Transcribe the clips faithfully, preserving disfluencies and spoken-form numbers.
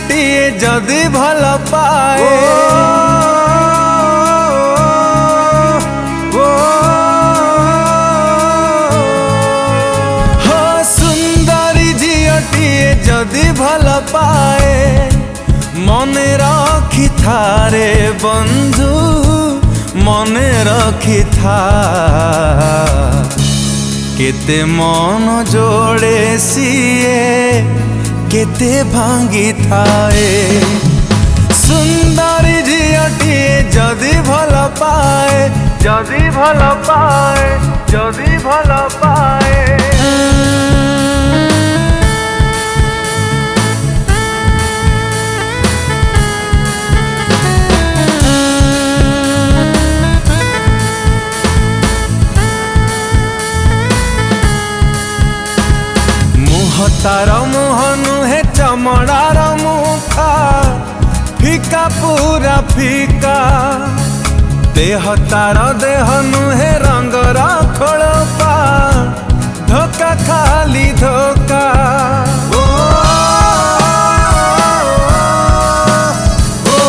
झीलटिए जदि भल पाए ओ, हो सुंदरी झीलटिए जदि भल पाए मने रखी थारे बंधु मने रखी था केते मन जोड़े सीए केते भांगी थाए सुंदरी झीलटिए जदि भल पाए जदि भल पाए जदि भल पाए तार मुह नुहे चमड़ार मुखा फिका पूरा फिका देह तार देह नुहे रंगर खोलपा धोका खाली धोका ओ, ओ,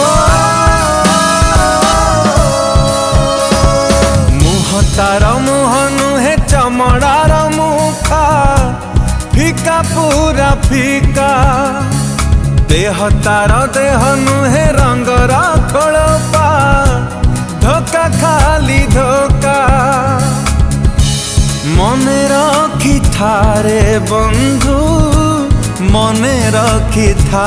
मुह तार मुह नुहे चमड़ार मुखा फिका पूरा फिका देह तार देह नुहे रंगर खोलपा धोका खाली धोका मने रखी थारे बंधु मने रखी था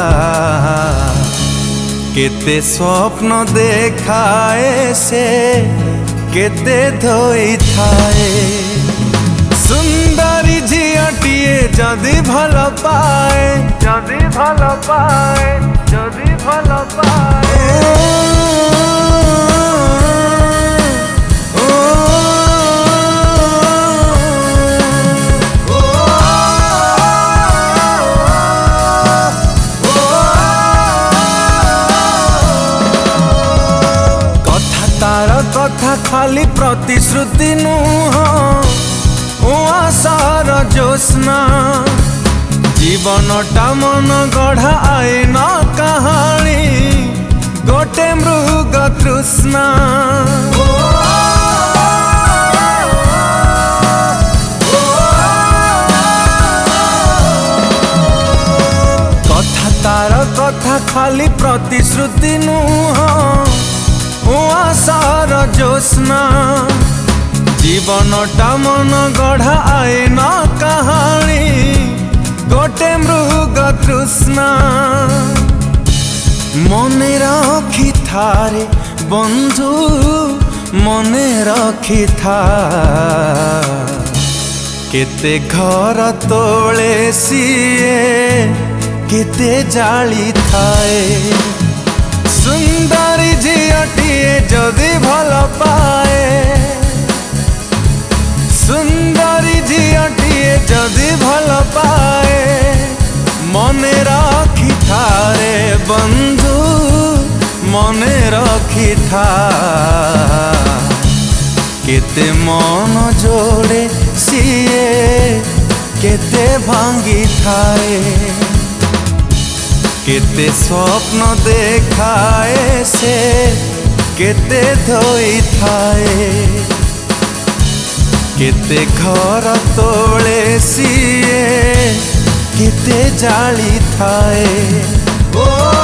केते स्वप्न देखाए से केते धोई थाए सुंदरी झीलटिए जदि भल पाए जदि भल पाए जदि भल पाए ओ, ओ, ओ, कथा तार कथा खाली प्रतिश्रुति नुह आशार जोस्ना जीवनटा मन गढ़ा आईन कहानी गोटे मृग तृष्णा कथा तार कथा खाली प्रतिश्रुति नुह आशार जोस्ना जीवनटा मन गढ़ा आईन कहानी गोटे मृग तृष्णा मने रखी थारे बंधु मने रखी था केते घर तोले सीए केते जाली थाए सुंदरी झीलटिए जदि भल पाए सुंदरी झीलटिए जदि भल पाए मने रखी थारे बंधु मने रखी था केते मन जोड़े सीए केते भांगी थाए केते स्वप्न देखाए से केते धोई थाए केते घर तोले सीए केते जाली थाए ओ